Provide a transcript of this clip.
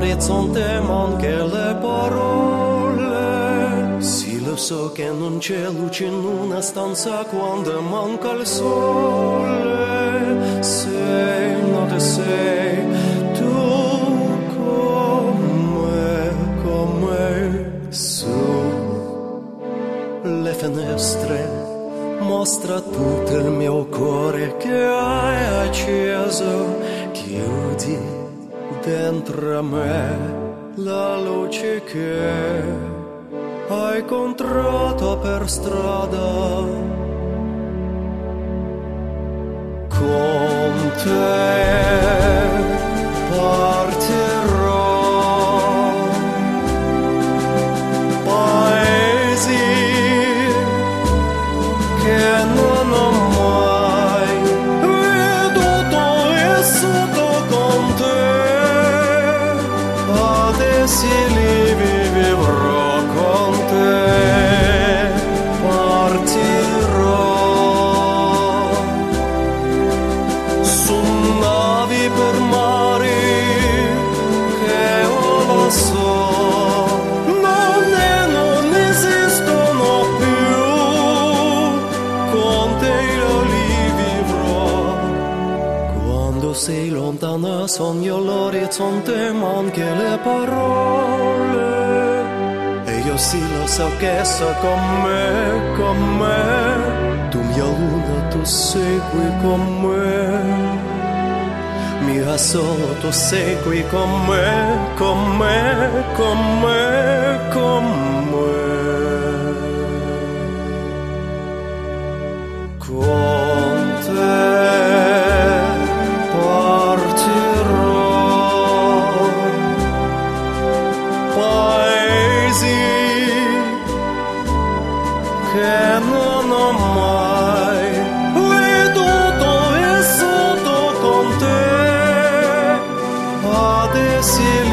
all'orizzonte ma anche le parole. Sì, lo so che non c'è luce in una stanza quando manca il sole. Sei, notte sei, tu con me, su le finestre. Mostra tutto il mio cuore che hai acceso, chiudi dentro me la luce che hai incontrato per strada. Con te partirò, paesi che non ho mai veduto e sotto con te, adesso li vivrò con te, partirò su navi per mari che ho lassù. Sei lontana, sogno l'orizzonte, ma anche le parole. E io sì lo so che so con me. Tu mia luna, tu segui con me. Mia solo, tu segui con me, con me, con me, con me. Con te che non ho mai veduto e sotto con te, adesso